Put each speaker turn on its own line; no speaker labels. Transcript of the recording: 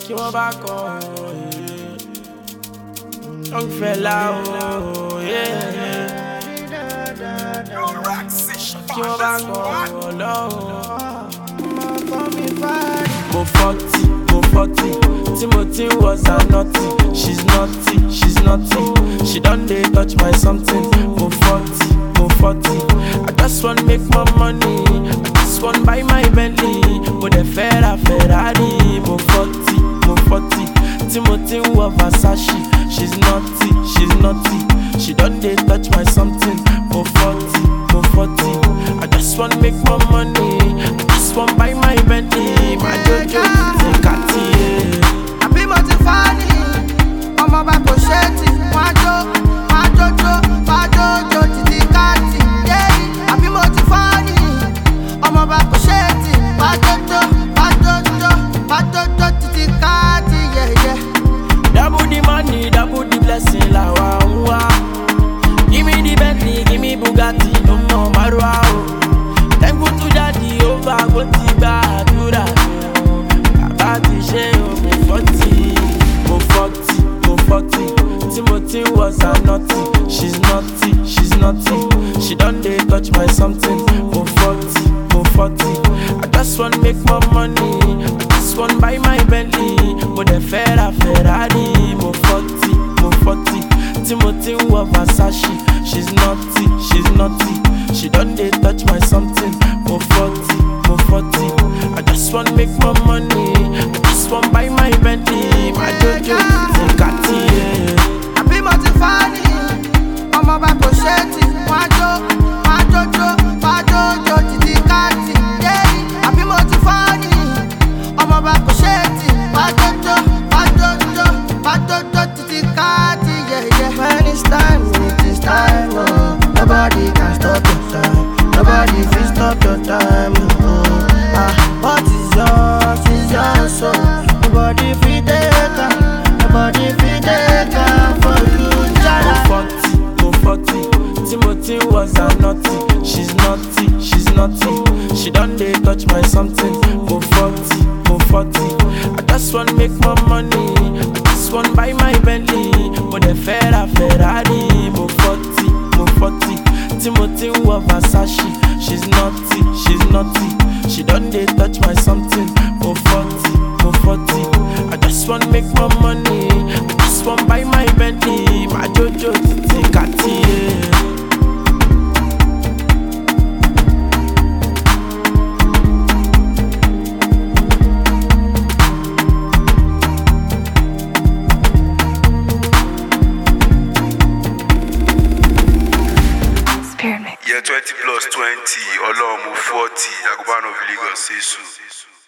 kí wọ́n bá kọ́ young fella kí wọ́n bá kọ́ lọ́wọ́. Mo 40, Timothy was a naughty. She's naughty, she done dey touch my something. Mo 40, I just want make more money. I just want buy my Bentley. Mo de Ferrari. Mo 40, Timothy was Versace. She's naughty, she done dey touch my something. Mo 40, I just want make more money. I just want buy my Bentley. My Jojo, Cartier.
I be motivani, ọmọ bá kò ṣe tí wọ́n jó títí káàtì. I be motivani, ọmọ bá kò ṣe tí wọ́n jó títí káàtì.
Double the money, double the blessing, la wa. Give me the Bentley, give me Bugatti, no more Marwa. Thankful to daddy, over go ti gbàdúrà. Bàbá ti ṣe mo 40, Timothy was a naughty. She's naughty, she done dey touch my something. Mo 40, I just want make more money. I just want buy my Bentley. Mo de Ferrari. Mo 40, Timothy was Versace. She's naughty, she done dey touch my something. Mo 40, I just want make more money. I just want buy my Bentley. My Jojo, Cartier.
I be motivani, ọmọ bá kò ṣe tí wọ́n jó títí káàtì. I be motivani, ọmọ bá kò ṣe tí wọ́n jó títí káàtì. When it's time, it is time. Oh. Nobody can stop your time. Nobody can stop your time. What is yours, so nobody fit take am. Nobody fit take am for you, Jara.
Mo 40, Timothy was a naughty. She's naughty, she done dey touch my something. Mo 40, I just want make more money. I just want buy my Bentley. Mo de Ferrari. Mo 40, Timothy was Versace. She's naughty, she done dey touch my something. Mo 40, I just want make more money. I just want buy my Bentley. My Jojo, Cartier.
Yeah, 20 plus 20, Olomu 40, Agubano Lagos, say so.